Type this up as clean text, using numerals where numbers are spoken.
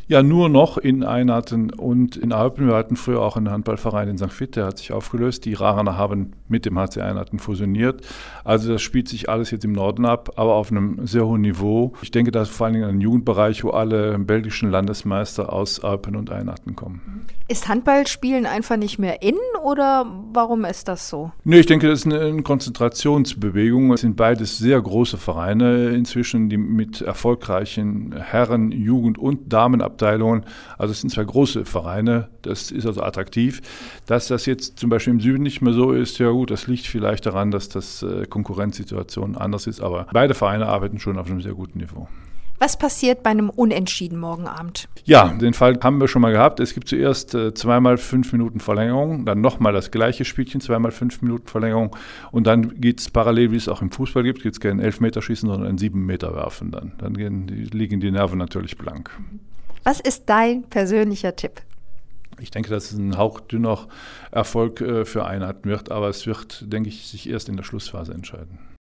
Ja, nur noch in Einarten und in Alpen. Wir hatten früher auch einen Handballverein in St. Vith, der hat sich aufgelöst. Die Rarener haben mit dem HC Einarten fusioniert. Also das spielt sich alles jetzt im Norden ab, aber auf einem sehr hohen Niveau. Ich denke, da ist vor allen Dingen ein Jugendbereich, wo alle belgischen Landesmeister aus Alpen und Einarten kommen. Ist Handballspielen einfach nicht mehr in oder warum ist das so? Nee, ich denke, das ist eine Konzentrationsbewegung. Es sind beides sehr große Vereine inzwischen, die mit erfolgreichen Herren-, Jugend- und Damenabteilungen, also es sind zwei große Vereine, das ist also attraktiv. Dass das jetzt zum Beispiel im Süden nicht mehr so ist, ja gut, das liegt vielleicht daran, dass das Konkurrenzsituation anders ist, aber beide Vereine arbeiten schon auf einem sehr guten Niveau. Was passiert bei einem Unentschieden morgen Abend? Ja, den Fall haben wir schon mal gehabt. Es gibt zuerst 2x5 Minuten Verlängerung, dann nochmal das gleiche Spielchen, 2x5 Minuten Verlängerung und dann geht es parallel, wie es auch im Fußball gibt es kein Elfmeterschießen, sondern ein 7-Meter-Werfen dann. Dann liegen die Nerven natürlich blank. Was ist dein persönlicher Tipp? Ich denke, dass es ein hauchdünner Erfolg für Einheiten wird, aber es wird, denke ich, sich erst in der Schlussphase entscheiden.